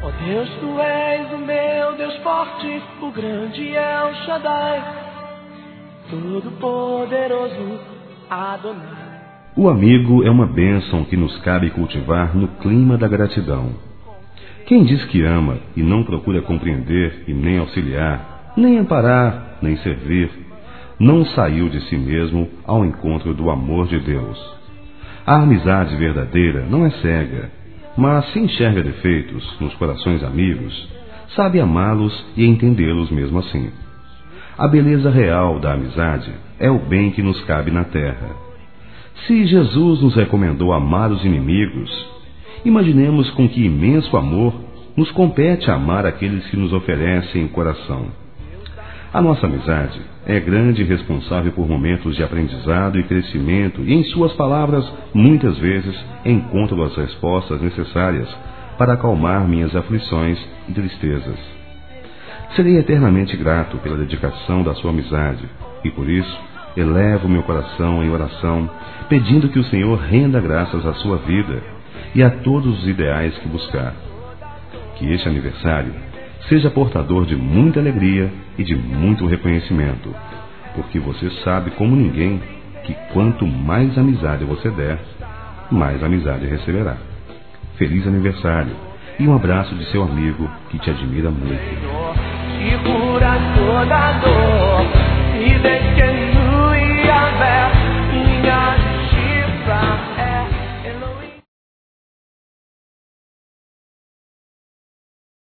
Ó Deus, tu és o meu Deus forte, o grande El Shaddai, todo-poderoso Adonai. O amigo é uma bênção que nos cabe cultivar no clima da gratidão. Quem diz que ama e não procura compreender e nem auxiliar, nem amparar, nem servir, não saiu de si mesmo ao encontro do amor de Deus. A amizade verdadeira não é cega, mas se enxerga defeitos nos corações amigos, sabe amá-los e entendê-los mesmo assim. A beleza real da amizade é o bem que nos cabe na terra. Se Jesus nos recomendou amar os inimigos, imaginemos com que imenso amor nos compete amar aqueles que nos oferecem o coração. A nossa amizade é grande e responsável por momentos de aprendizado e crescimento e, em suas palavras, muitas vezes encontro as respostas necessárias para acalmar minhas aflições e tristezas. Serei eternamente grato pela dedicação da sua amizade e, por isso, elevo meu coração em oração, pedindo que o Senhor renda graças à sua vida e a todos os ideais que buscar. Que este aniversário seja portador de muita alegria e de muito reconhecimento, porque você sabe como ninguém que quanto mais amizade você der, mais amizade receberá. Feliz aniversário e um abraço de seu amigo que te admira muito. Que cura toda dor e